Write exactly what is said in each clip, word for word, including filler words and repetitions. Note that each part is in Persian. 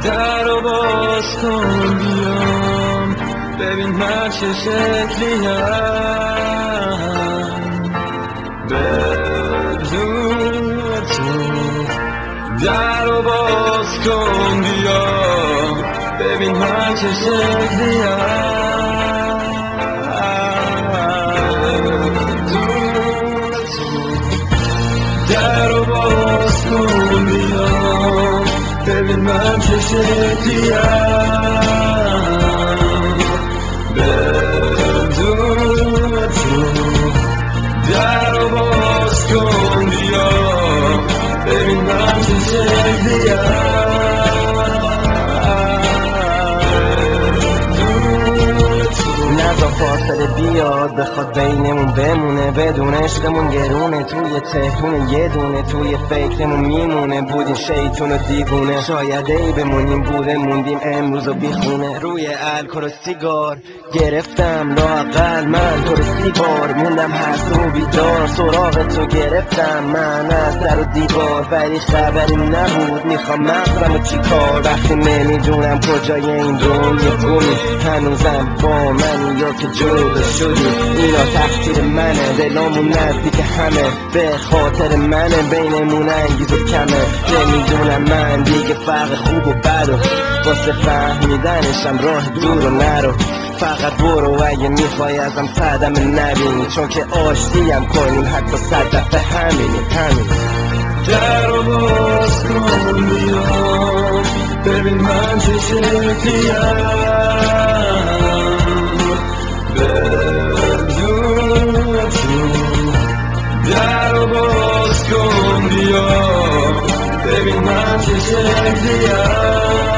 در رو باز کن بیام ببین من چه شکلیم بدون تو. در رو باز کن بیام ببین من چه شکلیم بدون تو. در رو باز کن بیام ببین من چه شکلیم بدون تو. در رو باز کن بیام ببین من چه شکلیم نذار فاصله بیاد بخواد بینمون بمونه، بدون عشقمون گرونه، توی تهرون یه دونه، توی فکرمون میمونه. بودیم شیطون و دیوونه، شاید ای بمونیم بوده موندیم امروز و بیخونه. روی الکل و سیگار گرفتم لااقل من تو رو سی بار، موندم هر صبح بیدار سراغ تو گرفتم من از در و دیوار، ولی خبری نبود میخوام مغزم و چی کار. وقتی نمیدونم کجای این دنیا گمی، هنوزم با منی یا که جدا شدی، اینا تقصیر منه، دلامون نزدیک همه به خاطر منه، بینمون انگیز و کمه. نمیدونم من دیگه فرق خوب و بد و واسه فهمیدنشم راه دور و نرو. فقط برو اگه میخوای ازم صدمه نبینی، چون که آشتیم کنیم حتی صد دفعه همینی همین. در رو باز کن بیام ببین من چه شکلیم بدون تو. در رو باز کن بیام ببین من چه شکلیم.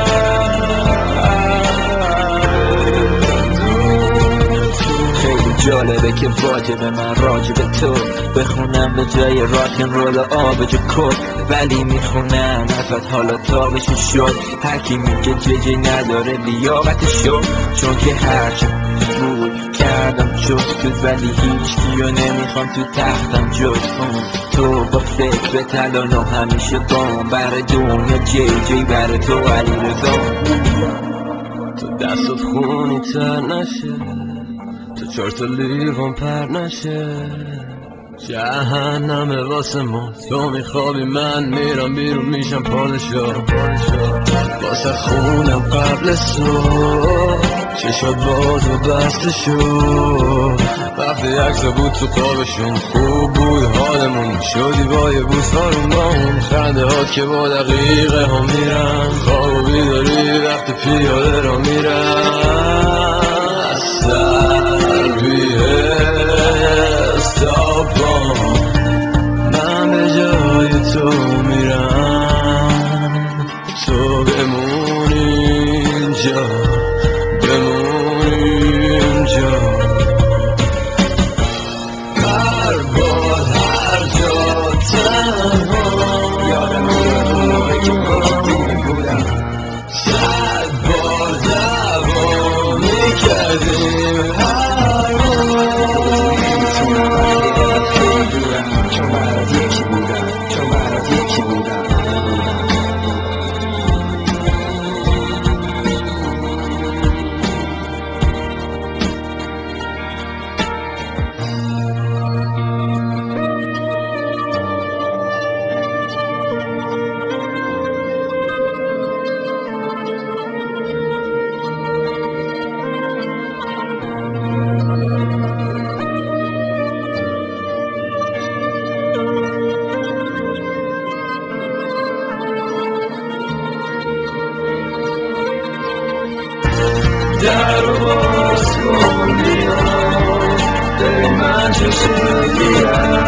جالبه که واجب من راجب تو بخونم به جای راکن رول آبجو کن، ولی میخونم ازت حالا تابشون شد. هرکی میگه ججی نداره لیاقتش شد، چون که هرچه بود کردم جز جز، ولی هیچ کیو نمیخوام تو تختم جز تو. با فکر تلان و همیشه بام برای دنیا جی جی برای تو علی رضا. تو دستت خونی تر نشه، تو چهار تا لیوان پر نشه، جهنمه واسه ما تو میخوابی من میرم بیرون میشم پادشاه. واسه خونم قبل صبح چشات باز و بسته شد، وقتی عکسا بود تو خوابشون خوب بود حالمون، شدی با یه بوس آروممون، خنده هات که با دقیقه ها میرن، خواب و بیداری وقتی پیاده را میرن. سر بیه استاپان من به جای تو میرم، تو بمونی اینجا بمونی اینجا. هر بار هر جا تنها یادم اون موقعی که باهات بودم، صد بار دعوا میکردیم هر بار. نمیتونم وقتی ازت خیلی دورم، چون برات یکی بودم چون برات یکی بودم در رو باز کن بیام ببین من چه شکلیم